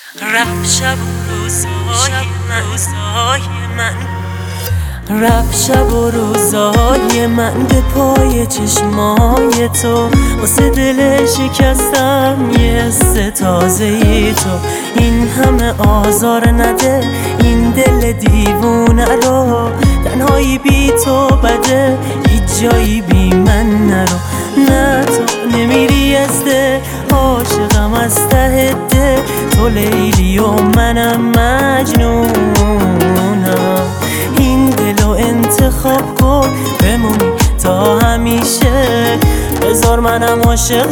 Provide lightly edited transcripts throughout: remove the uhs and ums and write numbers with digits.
رفت شب و روزای من به پای چشمای تو، واسه دل شکستم یه حس تازه‌ای تو. این همه آزار نده این دل دیوونه رو، تنهایی بی تو بده هیچ جایی بی من نرو. نه تو نمیری از ده، عاشقم از ته ده، تو لیلی و منم مجنونم. این دلو انتخاب کن بمونی تا همیشه، بذار منم عاشق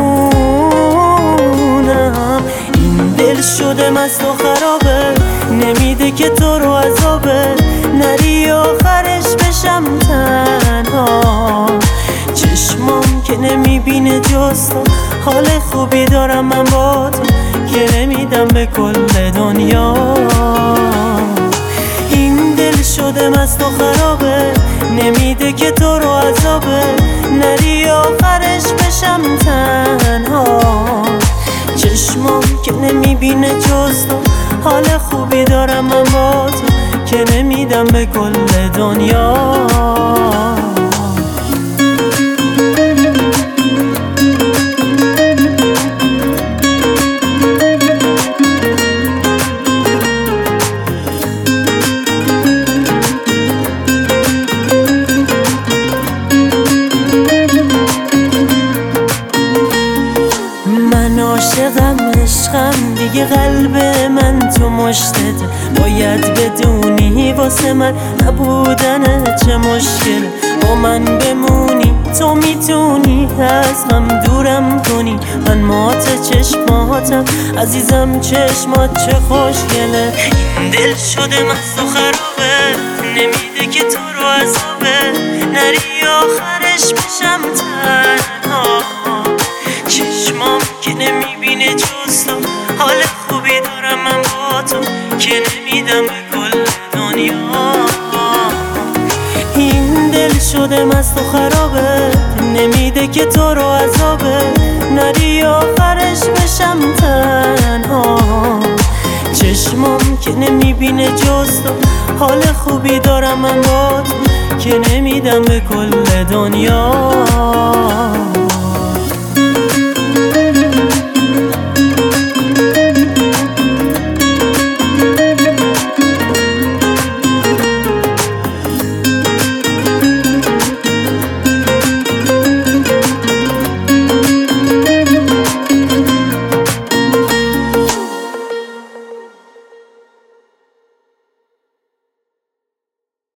بمونم. این دل شده مست و خرابه، نمیده که تو رو عذابه، نری آخرش بشم تنها. چشمام که نمیبینه جز تو، حال خوبی دارم من با تو که نمیدم به کل دنیا. این دل شده مست و خرابه، نمیده که تو رو عذابه، نری آخرش بشم تنها. چشمام که نمیبینه جز تو، حال خوبی دارم من با تو که نمیدم به کل دنیا. عاشقم عشقم دیگه، قلب من تو مشتت، باید بدونی واسه من نبودن چه مشکل. با من بمونی تو میتونی از غم دورم کنی، من مات چشماتم عزیزم، چشمات چه خوشگله. این دل شده مست و خرابه، نمیده که تو رو عذابه، نری آخرش بشم تنها. چشمام که نمیبینه جز تو، حال خوبی دارم من با تو که نمیدم به کل دنیا. این دل شده مست و خرابه، نمیده که تو رو عذابه، نری آخرش بشم تنها. چشمام که نمیبینه جز تو، حال خوبی دارم من با تو که نمیدم به کل دنیا.